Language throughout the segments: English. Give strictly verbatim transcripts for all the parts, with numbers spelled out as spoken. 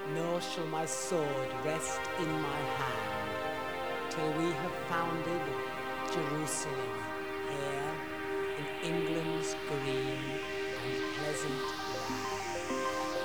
nor shall my sword rest in my hand till we have founded Jerusalem here in England's green and pleasant land.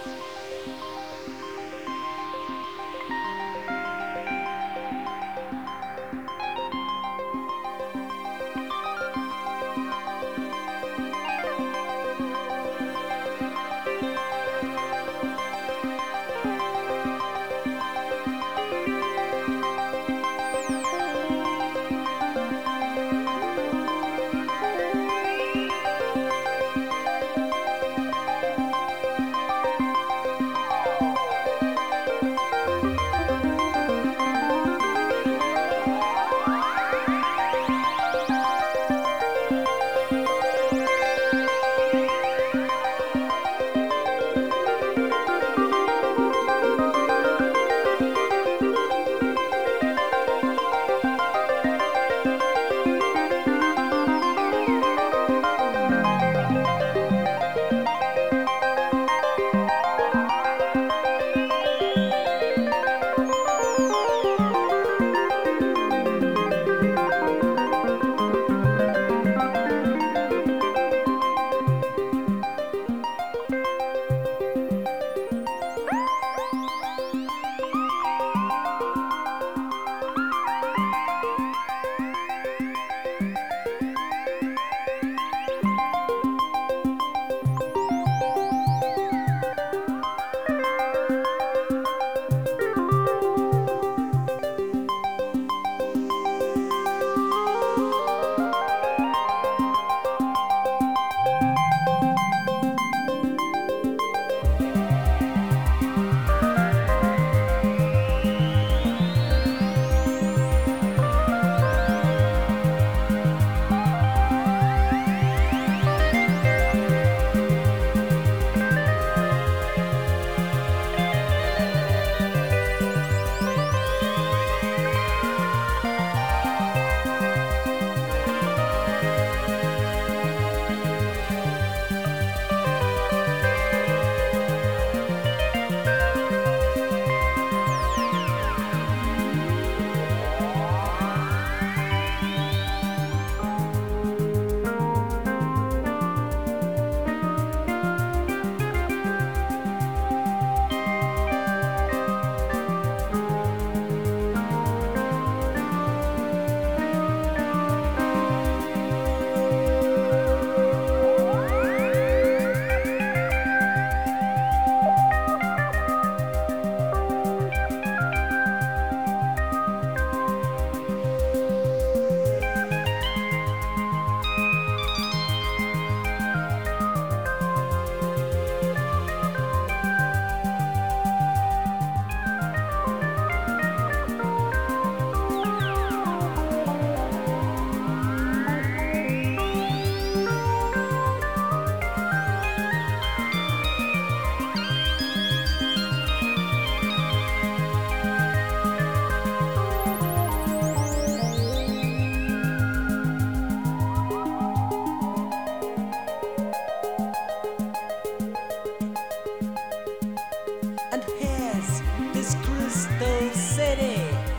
And here's this crystal city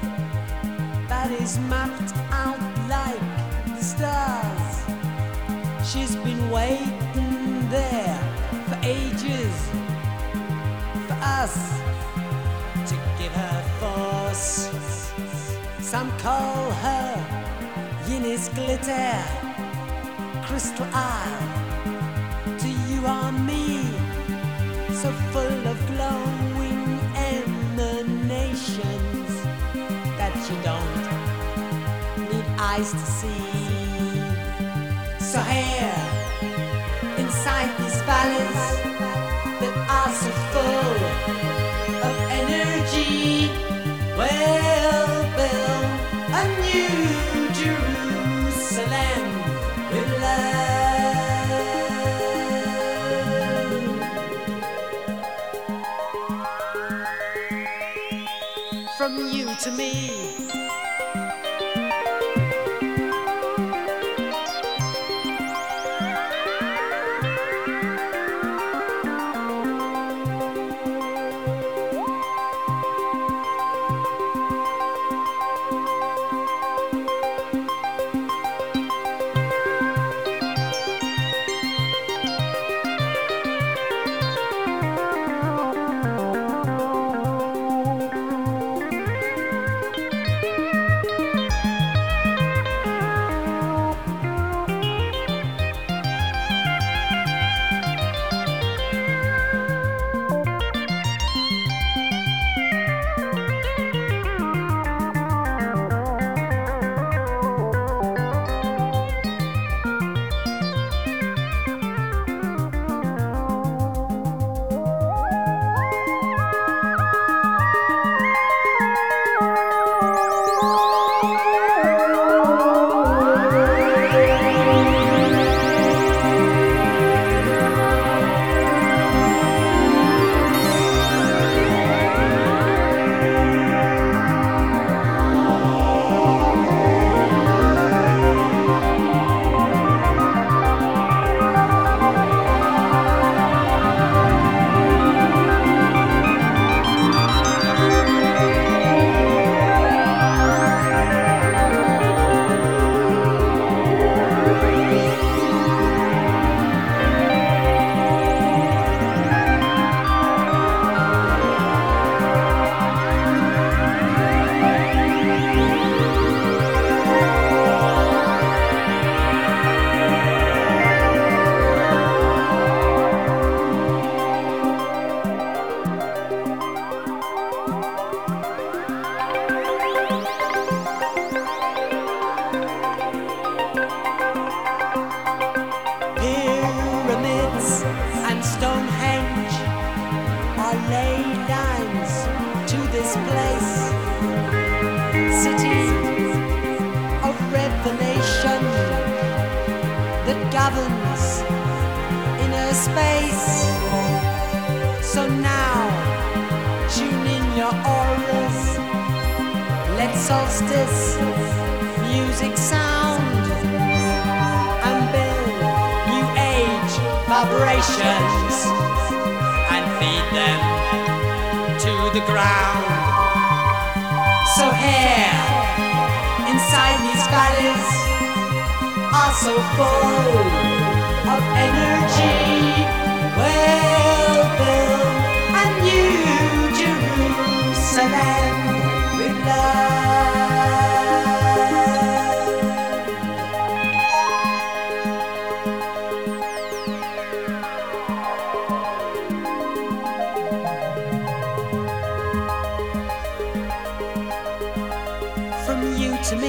that is mapped out like the stars. She's been waiting there for ages for us to give her force. Some call her Eunice Glitter, Crystal Isle. To you or me, so full of glowing emanations that you don't need eyes to see. So here, inside these valleys that are so full of energy, we'll build a new Jerusalem with love. From you to me. space. So now, tune in your auras. Let solstice music sound and build new age vibrations and feed them to the ground. So here, inside these valleys, are so full of energy. We'll build a new Jerusalem with love. From you to me,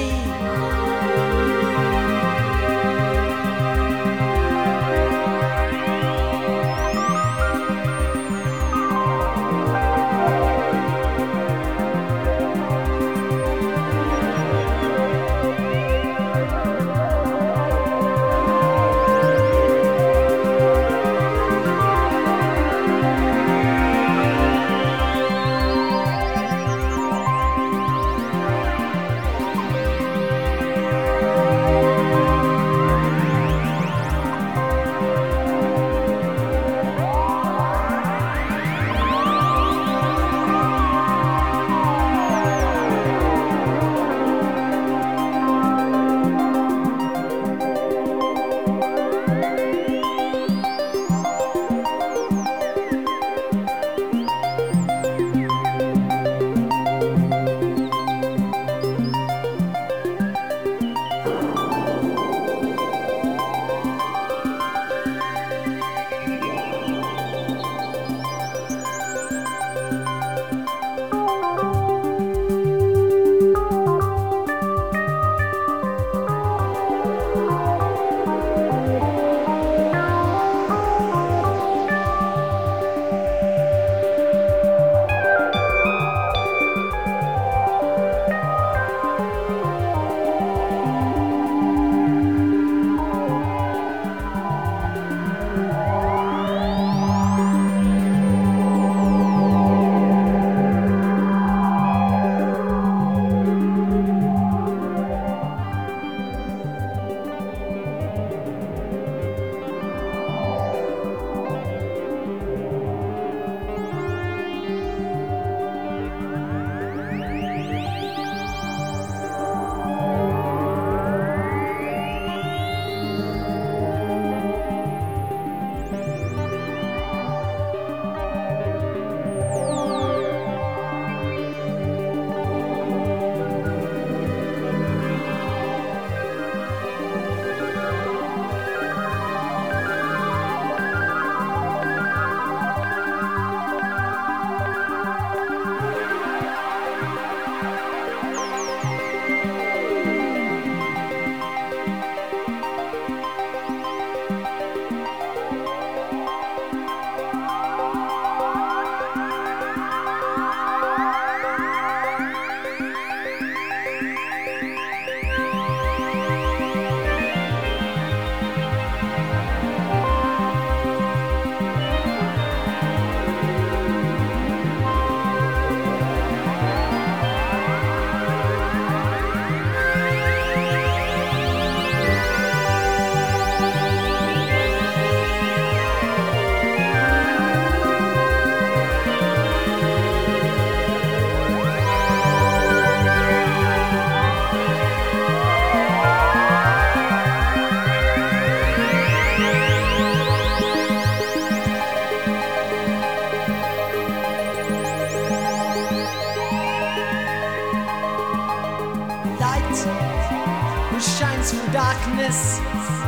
who shines through darkness.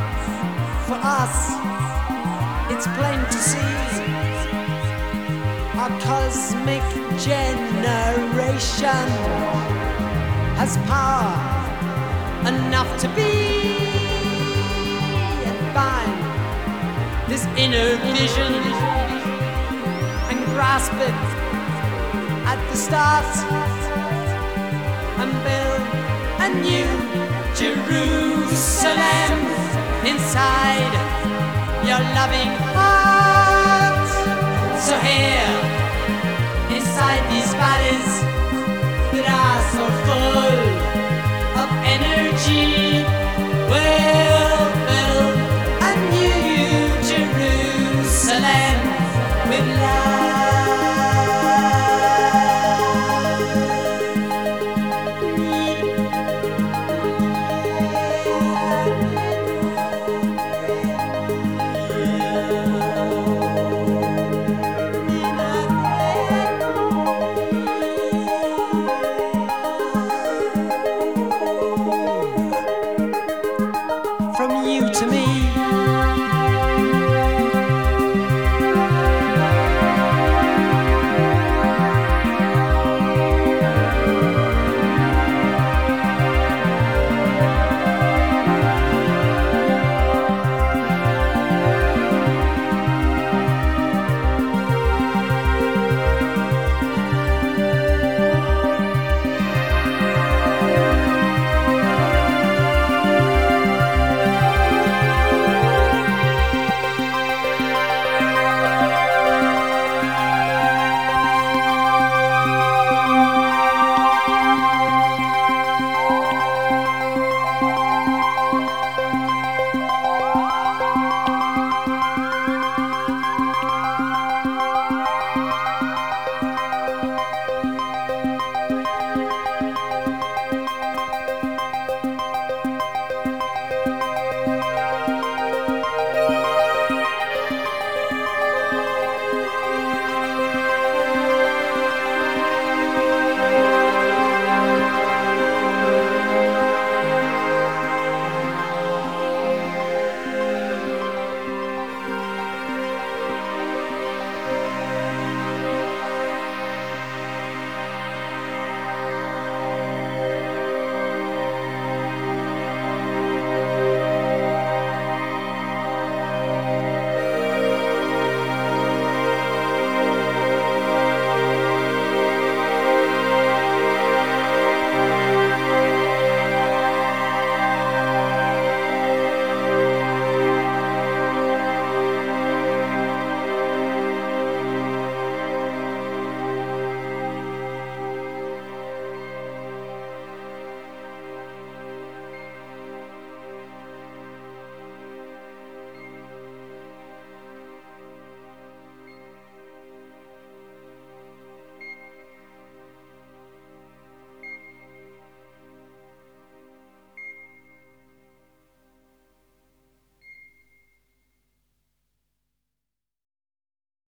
For us, it's plain to see our cosmic generation has power enough to be and find this inner vision and grasp it at the start and build a new Jerusalem inside your loving heart. So here